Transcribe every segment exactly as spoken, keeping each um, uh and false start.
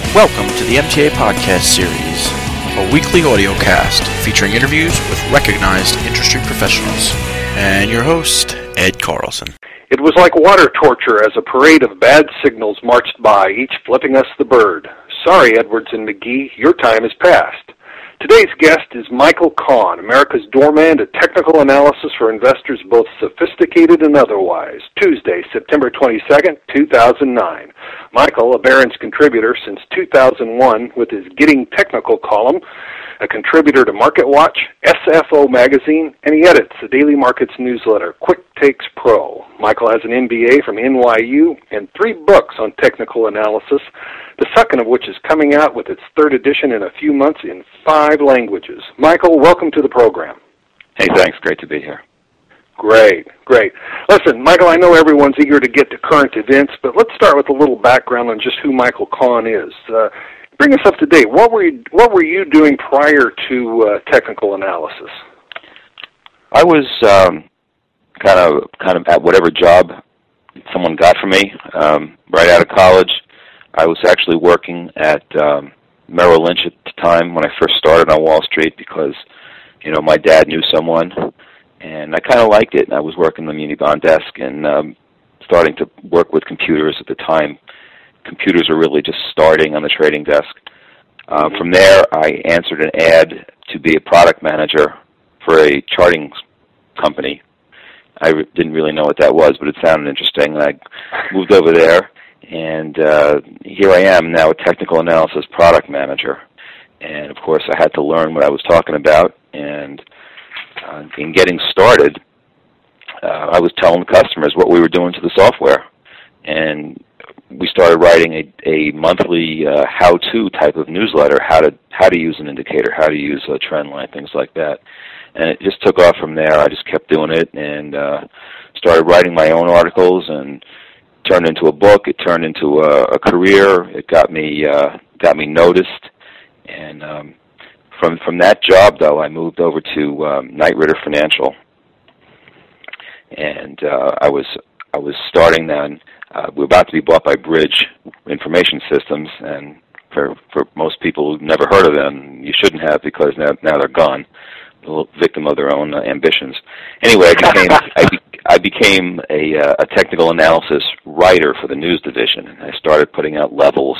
Welcome to the M T A Podcast Series, a weekly audio cast featuring interviews with recognized industry professionals. And your host, Ed Carlson. It was like water torture as a parade of bad signals marched by, each flipping us the bird. Sorry, Edwards and McGee, your time is past. Today's guest is Michael Kahn, America's doorman to technical analysis for investors both sophisticated and otherwise. Tuesday, September twenty-second, two thousand nine. Michael, a Barron's contributor since two thousand one with his Getting Technical column, a contributor to MarketWatch, S F O magazine, and he edits the Daily Markets newsletter, Quick Takes Pro. Michael has an M B A from N Y U and three books on technical analysis, the second of which is coming out with its third edition in a few months in five languages. Michael, welcome to the program. Hey, thanks. Great to be here. Great, great. Listen, Michael, I know everyone's eager to get to current events, but let's start with a little background on just who Michael Kahn is. Uh, bring us up to date. What were you, what were you doing prior to uh, technical analysis? I was um, kind of kind of at whatever job someone got for me um, right out of college. I was actually working at um, Merrill Lynch at the time when I first started on Wall Street because, you know, my dad knew someone, and I kind of liked it. And I was working the muni bond desk and um, starting to work with computers at the time. Computers were really just starting on the trading desk. Uh, mm-hmm. From there, I answered an ad to be a product manager for a charting company. I re- didn't really know what that was, but it sounded interesting. And I moved over there, and uh, here I am now, a technical analysis product manager. And, of course, I had to learn what I was talking about. And uh, in getting started, uh, I was telling customers what we were doing to the software. And we started writing a, a monthly uh, how-to type of newsletter, how to how to use an indicator, how to use a trend line, things like that. And it just took off from there. I just kept doing it and uh, started writing my own articles, and turned into a book. It turned into a, a career. It got me uh, got me noticed. And um, from from that job, though, I moved over to um, Knight Ridder Financial, and uh, I was I was starting then. Uh, we were about to be bought by Bridge Information Systems, and for for most people who've never heard of them, you shouldn't have, because now now they're gone, a victim of their own uh, ambitions. Anyway, I became I, be, I became a, uh, a technical analysis writer for the news division, and I started putting out levels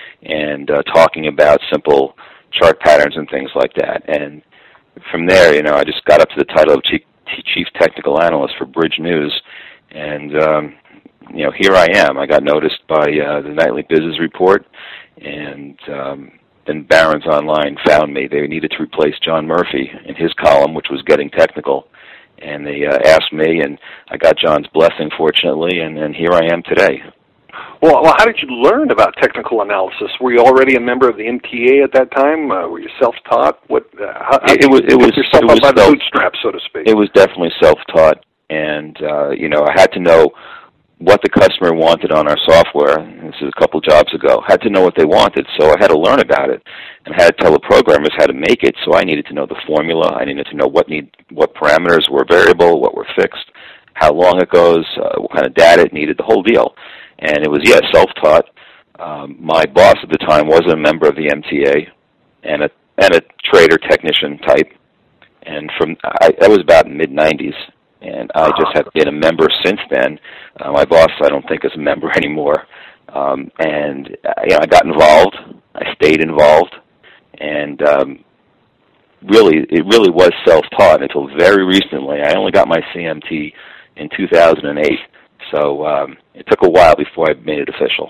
and uh, talking about simple chart patterns and things like that. And from there, you know, I just got up to the title of chief, chief technical analyst for Bridge News, and um, you know, here I am. I got noticed by uh, the Nightly Business Report, and um, then Barron's Online found me. They needed to replace John Murphy in his column, which was Getting Technical, and they uh, asked me, and I got John's blessing, fortunately, and, and here I am today. Well, well, how did you learn about technical analysis? Were you already a member of the M T A at that time? Uh, were you self-taught? What? Uh, how, how it, it was. It was. Yourself it was up by self, the bootstraps, so to speak. It was definitely self-taught, and uh, you know, I had to know what the customer wanted on our software. This is a couple jobs ago. I had to know what they wanted, so I had to learn about it, and I had to tell the programmers how to make it. So I needed to know the formula. I needed to know what need, what parameters were variable, what were fixed, how long it goes, uh, what kind of data it needed, the whole deal. And it was, yeah, self-taught. Um, my boss at the time was a member of the M T A and a and a trader technician type. And from I, that was about mid nineties. And I just have been a member since then. Uh, my boss, I don't think, is a member anymore. Um, and uh, you know, I got involved. I stayed involved, and um, really, it really was self-taught until very recently. I only got my C M T in two thousand eight, so um, it took a while before I made it official.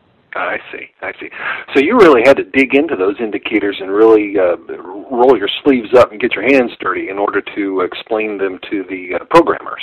I see, I see. So you really had to dig into those indicators and really uh, roll your sleeves up and get your hands dirty in order to explain them to the uh, programmers.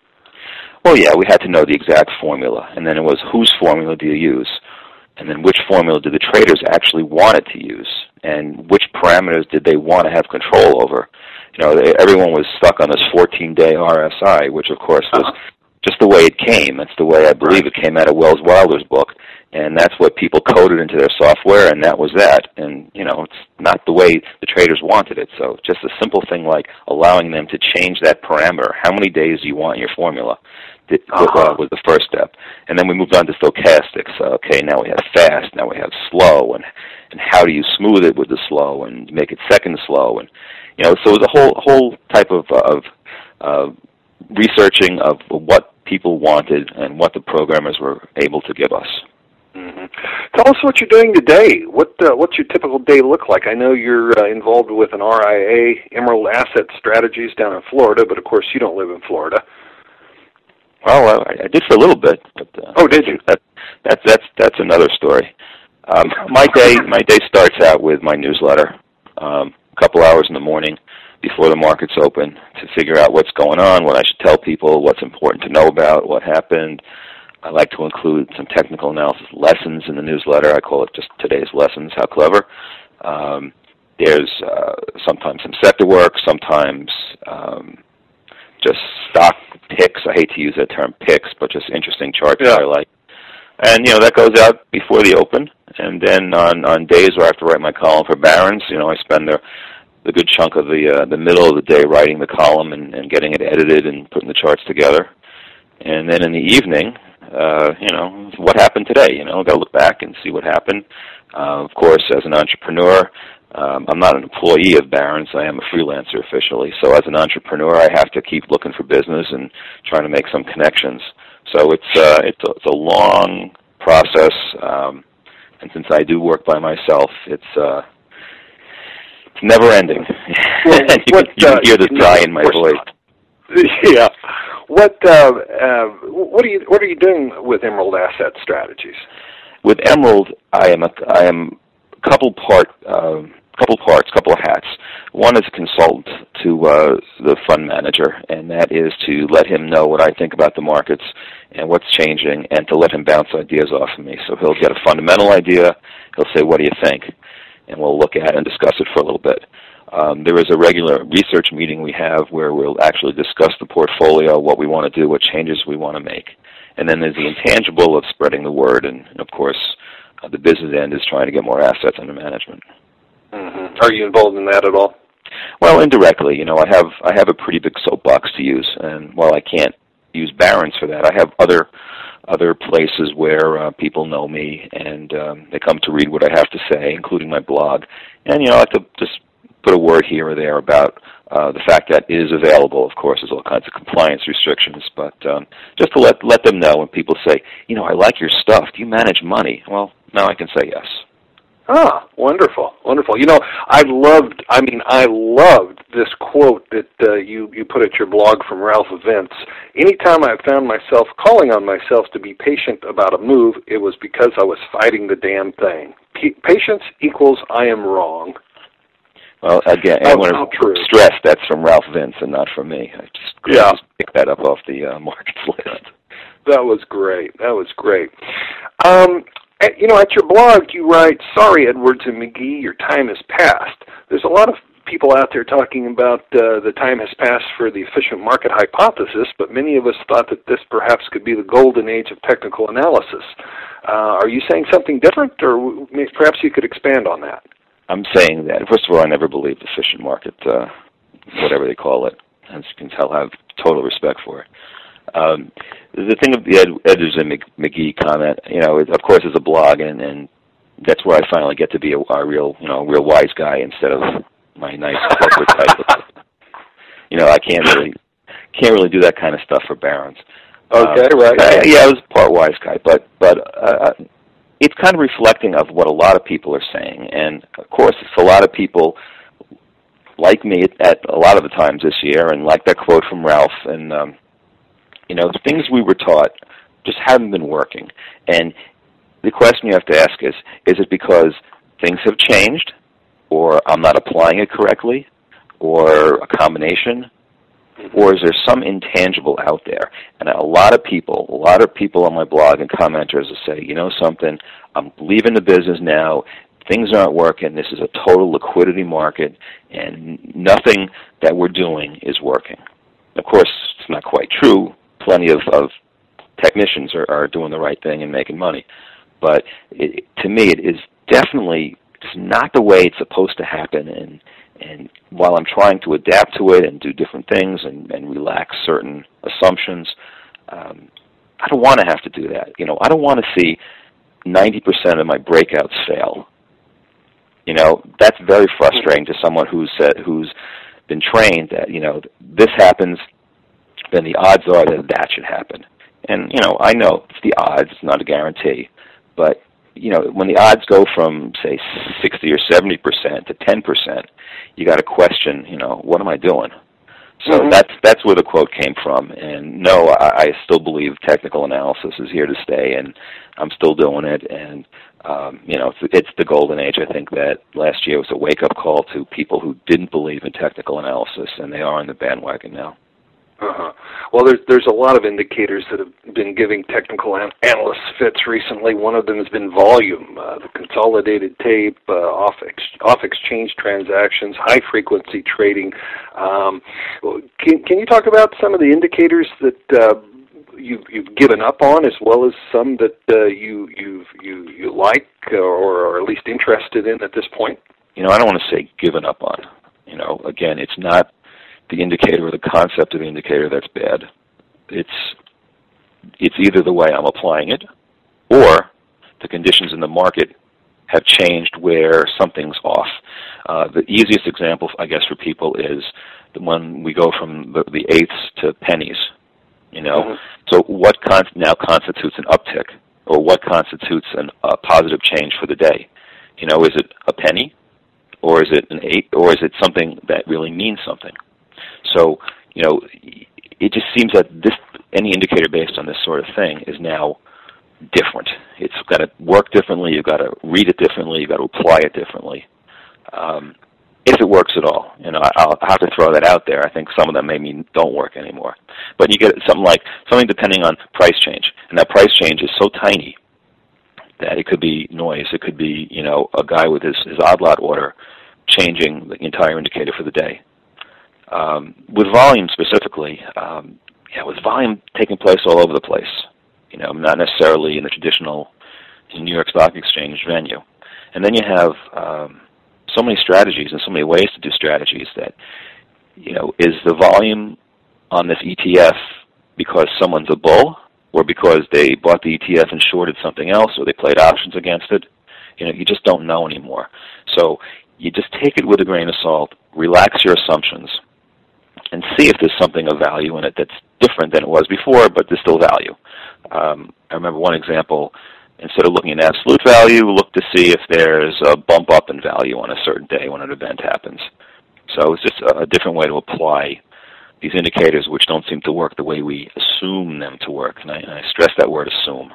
Well, yeah, we had to know the exact formula, and then it was whose formula do you use, and then which formula do the traders actually want it to use, and which parameters did they want to have control over. You know, they, everyone was stuck on this fourteen-day R S I, which, of course, was uh-huh. just the way it came. That's the way I believe it came out of Wells Wilder's book. And that's what people coded into their software, and that was that. And, you know, it's not the way the traders wanted it. So just a simple thing like allowing them to change that parameter. How many days do you want in your formula? That uh-huh. uh, was the first step. And then we moved on to stochastics. Uh, okay, now we have fast, now we have slow, and and how do you smooth it with the slow and make it second slow, and you know, so it was a whole whole type of of uh, researching of what people wanted and what the programmers were able to give us. Mm-hmm. Tell us what you're doing today. What uh, what's your typical day look like? I know you're uh, involved with an R I A, Emerald Asset Strategies, down in Florida, but of course you don't live in Florida. Well, I, I did for a little bit. But, uh, oh, did you? That, that's that's that's another story. Um, my day my day starts out with my newsletter. Um, a couple hours in the morning before the markets open to figure out what's going on, what I should tell people, what's important to know about, what happened. I like to include some technical analysis lessons in the newsletter. I call it just today's lessons. How clever. Um, there's uh, sometimes some sector work, sometimes um, just stock picks. I hate to use that term picks, but just interesting charts yeah. that I like. And, you know, that goes out before the open. And then on, on days where I have to write my column for Barron's, you know, I spend the, the good chunk of the uh, the middle of the day writing the column and, and getting it edited and putting the charts together. And then in the evening, uh, you know, what happened today? You know, got to look back and see what happened. Uh, of course, as an entrepreneur, um, I'm not an employee of Barron's. I am a freelancer officially. So as an entrepreneur, I have to keep looking for business and trying to make some connections. So it's uh, it's, a, it's a long process, um, and since I do work by myself, it's uh, it's never ending. Well, you, what, can, you uh, can hear the sigh in my voice. Yeah. What uh, uh, what are you what are you doing with Emerald Asset Strategies? With Emerald, I am a I am a couple part uh, couple parts, couple of hats. One is a consultant to uh, the fund manager, and that is to let him know what I think about the markets and what's changing, and to let him bounce ideas off of me. So he'll get a fundamental idea. He'll say, "What do you think?" And we'll look at it and discuss it for a little bit. Um, there is a regular research meeting we have where we'll actually discuss the portfolio, what we want to do, what changes we want to make. And then there's the intangible of spreading the word, and, and of course, uh, the business end is trying to get more assets under management. Mm-hmm. Are you involved in that at all? Well, indirectly. You know, I have I have a pretty big soapbox to use, and while I can't use Barron's for that, I have other other places where uh, people know me, and um, they come to read what I have to say, including my blog. And, you know, I like to just put a word here or there about uh, the fact that it is available. Of course, there's all kinds of compliance restrictions, but um, just to let let them know when people say, you know, I like your stuff. Do you manage money? Well, now I can say yes. Ah, wonderful, wonderful. You know, I loved, I mean, I loved this quote that uh, you, you put at your blog from Ralph Vince. Anytime I found myself calling on myself to be patient about a move, it was because I was fighting the damn thing. P- patience equals I am wrong. Well, again, I want to stress that's from Ralph Vince and not from me. I just, yeah. I just picked that up off the uh, markets list. That was great. That was great. Um, at, you know, at your blog, you write, "Sorry, Edwards and McGee, your time has passed." There's a lot of people out there talking about uh, the time has passed for the efficient market hypothesis, but many of us thought that this perhaps could be the golden age of technical analysis. Uh, are you saying something different, or perhaps you could expand on that? I'm saying that, first of all, I never believed efficient market, uh, whatever they call it. As you can tell, I have total respect for it. Um, the thing of the Ed, Edwards and McGee comment, you know, it, of course, is a blog, and, and that's where I finally get to be a, a real, you know, real wise guy instead of my nice corporate title. You know, I can't really can't really do that kind of stuff for Barron's. Okay, um, right. I, yeah, I was part wise guy, but but. Uh, It's kind of reflecting of what a lot of people are saying, and of course, it's a lot of people like me at a lot of the times this year, and like that quote from Ralph, and um, you know, the things we were taught just haven't been working. And the question you have to ask is: is it because things have changed, or I'm not applying it correctly, or a combination? Or is there some intangible out there? And a lot of people, a lot of people on my blog and commenters will say, you know something, I'm leaving the business now, things aren't working, this is a total liquidity market, and nothing that we're doing is working. Of course, it's not quite true. Plenty of, of technicians are, are doing the right thing and making money. But it, to me, it is definitely just not the way it's supposed to happen, and And while I'm trying to adapt to it and do different things and, and relax certain assumptions, um, I don't want to have to do that. You know, I don't want to see ninety percent of my breakouts fail. You know, that's very frustrating to someone who's uh, who's been trained that, you know, this happens, then the odds are that that should happen. And, you know, I know it's the odds, it's not a guarantee. But, you know, when the odds go from, say, sixty or seventy percent to ten percent, you got to question, you know, what am I doing? So mm-hmm. that's that's where the quote came from. And no, I, I still believe technical analysis is here to stay, and I'm still doing it. And um, you know, it's, it's the golden age. I think that last year was a wake-up call to people who didn't believe in technical analysis, and they are on the bandwagon now. Uh-huh. Well, there's there's a lot of indicators that have been giving technical an- analysts fits recently. One of them has been volume, uh, the consolidated tape, uh, off ex- off exchange transactions, high frequency trading. Um, can can you talk about some of the indicators that uh, you've you've given up on, as well as some that uh, you you you you like or, or are at least interested in at this point? You know, I don't want to say given up on. You know, again, it's not the indicator or the concept of the indicator that's bad. It's it's either the way I'm applying it, or the conditions in the market have changed where something's off. Uh, the easiest example, I guess, for people is the one we go from the, the eighths to pennies. You know, mm-hmm. So what con- now constitutes an uptick, or what constitutes an, a positive change for the day? You know, is it a penny, or is it an eighth, or is it something that really means something? So, you know, it just seems that this any indicator based on this sort of thing is now different. It's got to work differently. You've got to read it differently. You've got to apply it differently. Um, if it works at all, you know, I'll have to throw that out there. I think some of them maybe don't work anymore. But you get something like something depending on price change, and that price change is so tiny that it could be noise. It could be, you know, a guy with his, his odd lot order changing the entire indicator for the day. Um, with volume specifically, um, yeah, with volume taking place all over the place, you know, not necessarily in the traditional New York Stock Exchange venue. And then you have um, so many strategies and so many ways to do strategies that, you know, is the volume on this E T F because someone's a bull, or because they bought the E T F and shorted something else, or they played options against it? You know, you just don't know anymore. So you just take it with a grain of salt, relax your assumptions, and see if there's something of value in it that's different than it was before, but there's still value. Um, I remember one example, instead of looking at absolute value, look to see if there's a bump up in value on a certain day when an event happens. So it's just a, a different way to apply these indicators, which don't seem to work the way we assume them to work. And I, and I stress that word, assume.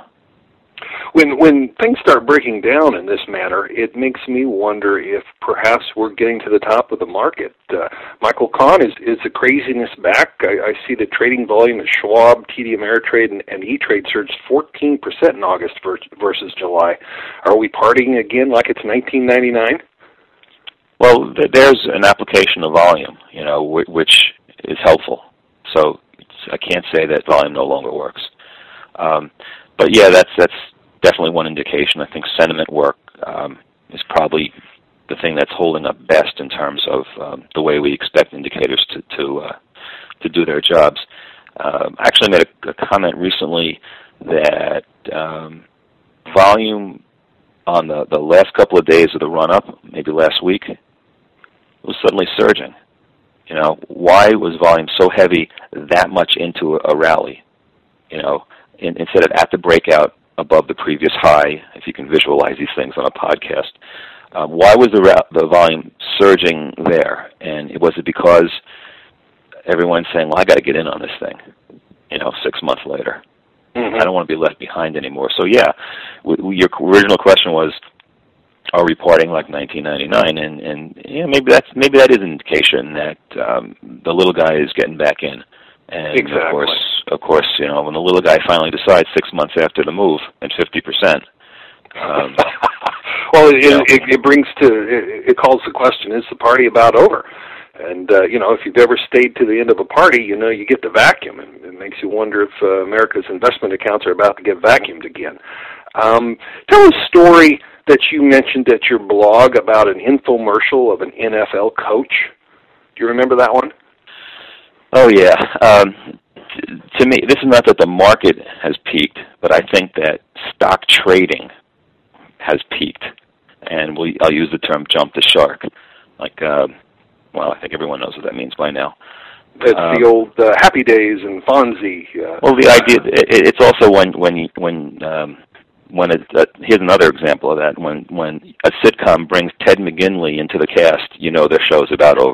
When when things start breaking down in this manner, it makes me wonder if perhaps we're getting to the top of the market. Uh, Michael Kahn, is, is the craziness back? I, I see the trading volume at Schwab, T D Ameritrade, and, and E-Trade surged fourteen percent in August versus July. Are we partying again like it's nineteen ninety-nine? Well, there's an application of volume, you know, which is helpful. So I can't say that volume no longer works. Um, but yeah, that's that's definitely one indication. I think sentiment work um, is probably the thing that's holding up best in terms of um, the way we expect indicators to to, uh, to do their jobs. Um, I actually made a, a comment recently that um, volume on the, the last couple of days of the run-up, maybe last week, was suddenly surging. You know, why was volume so heavy that much into a, a rally? You know, in, instead of at the breakout above the previous high, if you can visualize these things on a podcast, um, why was the ra- the volume surging there? And was it because everyone's saying, well, I got to get in on this thing, you know, six months later. Mm-hmm. I don't want to be left behind anymore. So, yeah, w- w- your original question was, are we partying like nineteen ninety-nine? And, and yeah, maybe that's maybe that is an indication that um, the little guy is getting back in. And exactly. of course, of course, you know, when the little guy finally decides six months after the move and fifty percent. Um, well, it, it, it brings to it, it calls the question: is the party about over? And uh, you know, if you've ever stayed to the end of a party, you know you get the vacuum, and it makes you wonder if uh, America's investment accounts are about to get vacuumed again. Um, tell a story that you mentioned at your blog about an infomercial of an N F L coach. Do you remember that one? Oh, yeah. Um, t- to me, this is not that the market has peaked, but I think that stock trading has peaked. and we I'll use the term "jump the shark." Like, uh, well, I think everyone knows what that means by now. It's um, the old uh, Happy Days and Fonzie. Uh, well, the idea it, it's also when when you, when um, when it, uh, here's another example of that. When when a sitcom brings Ted McGinley into the cast, you know their show's about over.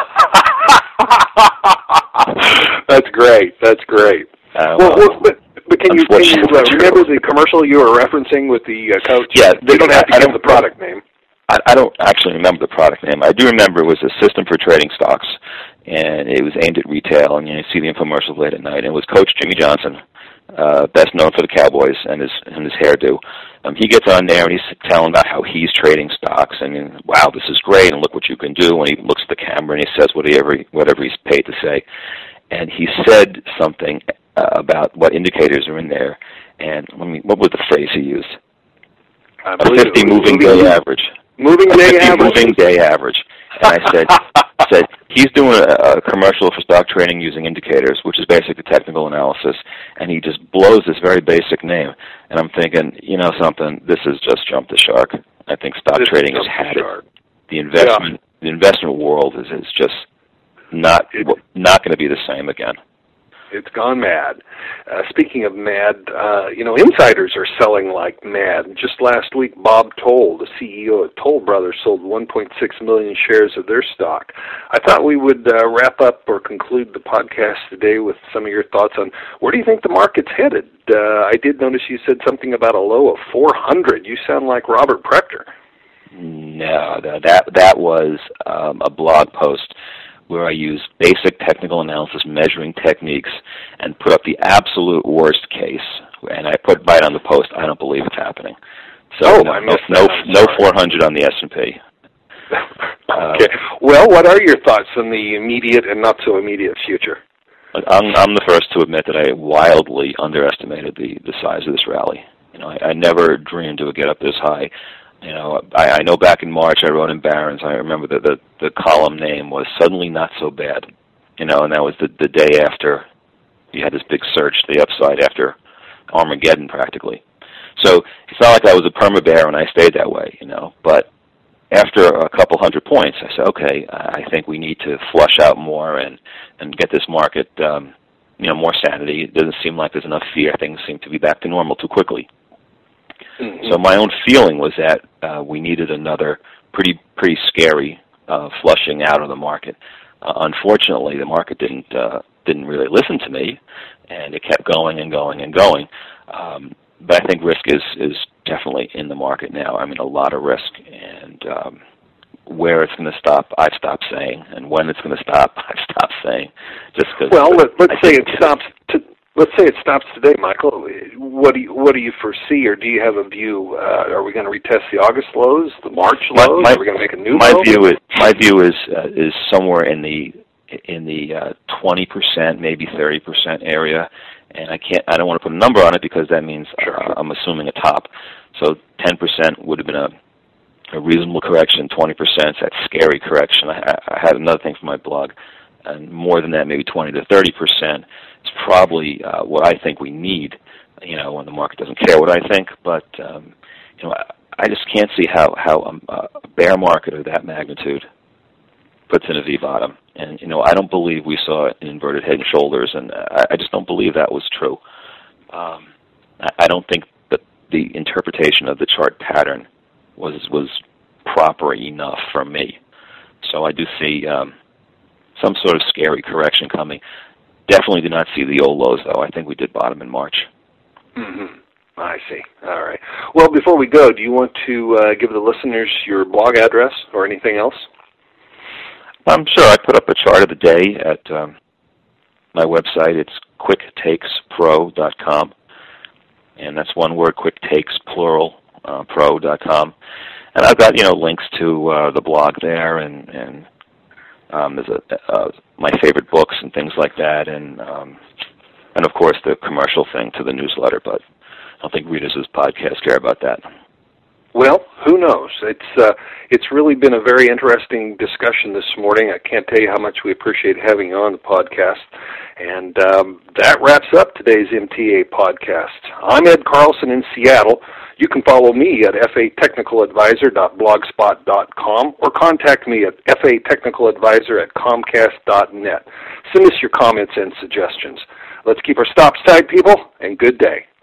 That's great. That's great. Uh, well, well, well, but but can you, can you uh, remember the commercial you were referencing with the uh, coach? Yeah, you don't have to I give don't, the product name. I, I don't actually remember the product name. I do remember it was a system for trading stocks, and it was aimed at retail. And you know, see the infomercials late at night. And it was Coach Jimmy Johnson, uh, best known for the Cowboys and his and his hairdo. Um, he gets on there and he's telling about how he's trading stocks, and, and wow, this is great, and look what you can do. And he looks at the camera and he says whatever whatever he's paid to say. And he said something uh, about what indicators are in there. And let me, what was the phrase he used? I A fifty moving day average. Moving day average. Moving day average. And I said, said he's doing a, a commercial for stock trading using indicators, which is basically technical analysis, and he just blows this very basic name. And I'm thinking, you know something, this is just jump the shark. I think stock this trading has had it. The investment, yeah. the investment world is, is just not it, not going to be the same again. It's gone mad. Uh, speaking of mad, uh, you know, insiders are selling like mad. Just last week, Bob Toll, the C E O of Toll Brothers, sold one point six million shares of their stock. I thought we would uh, wrap up or conclude the podcast today with some of your thoughts on where do you think the market's headed? Uh, I did notice you said something about a low of four hundred. You sound like Robert Prechter. No, that that was um, a blog post where I use basic technical analysis measuring techniques and put up the absolute worst case. And I put right on the post, I don't believe it's happening. So oh, no, I missed no, that. no, no four hundred on the S and P. Okay. Uh, well, what are your thoughts on the immediate and not so immediate future? I'm, I'm the first to admit that I wildly underestimated the, the size of this rally. You know, I, I never dreamed it would get up this high. You know, I, I know back in March I wrote in Barron's, I remember that the, the column name was Suddenly Not So Bad. You know, and that was the, the day after you had this big surge to the upside after Armageddon practically. So it's not like I was a perma bear and I stayed that way, you know. But after a couple hundred points, I said, okay, I think we need to flush out more and, and get this market, um, you know, more sanity. It doesn't seem like there's enough fear. Things seem to be back to normal too quickly. Mm-hmm. So my own feeling was that uh, we needed another pretty pretty scary uh, flushing out of the market. Uh, unfortunately, the market didn't uh, didn't really listen to me, and it kept going and going and going. Um, but I think risk is is definitely in the market now. I mean, a lot of risk, and um, where it's going to stop, I've stopped saying, and when it's going to stop, I've stopped saying. Just because. Well, let, let's I say it stops. To, let's say it stops today, Michael. What do you what do you foresee, or do you have a view? Uh, are we going to retest the August lows, the March lows? My, my, are we going to make a new my low? view is my view is uh, is somewhere in the in the uh, twenty percent, maybe thirty percent area, and I can't. I don't want to put a number on it because that means sure. uh, I'm assuming a top. So ten percent would have been a, a reasonable correction. twenty percent is that scary correction. I, I had another thing for my blog, and more than that, maybe twenty to thirty percent is probably uh, what I think we need. You know, when the market doesn't care what I think, but um, you know, I, I just can't see how how um, a bear market of that magnitude puts in a V bottom. And you know, I don't believe we saw an inverted head and shoulders, and I, I just don't believe that was true. Um, I, I don't think that the interpretation of the chart pattern was was proper enough for me. So I do see um, some sort of scary correction coming. Definitely do not see the old lows, though. I think we did bottom in March. Mm-hmm. I see. All right. Well, before we go, do you want to uh, give the listeners your blog address or anything else? I'm sure. I put up a chart of the day at um, my website. It's quick takes pro dot com, and that's one word, quick takes, plural, uh, pro dot com. And I've got, you know, links to uh, the blog there, and, and um, there's a, uh, my favorite books and things like that, and um, and of course the commercial thing to the newsletter. But I don't think readers of this podcast care about that. Well, who knows? It's uh, it's really been a very interesting discussion this morning. I can't tell you how much we appreciate having you on the podcast. And um, that wraps up today's M T A podcast. I'm Ed Carlson in Seattle. You can follow me at f a technical advisor dot blogspot dot com or contact me at f a technical advisor at comcast dot net. Send us your comments and suggestions. Let's keep our stops tight, people, and good day.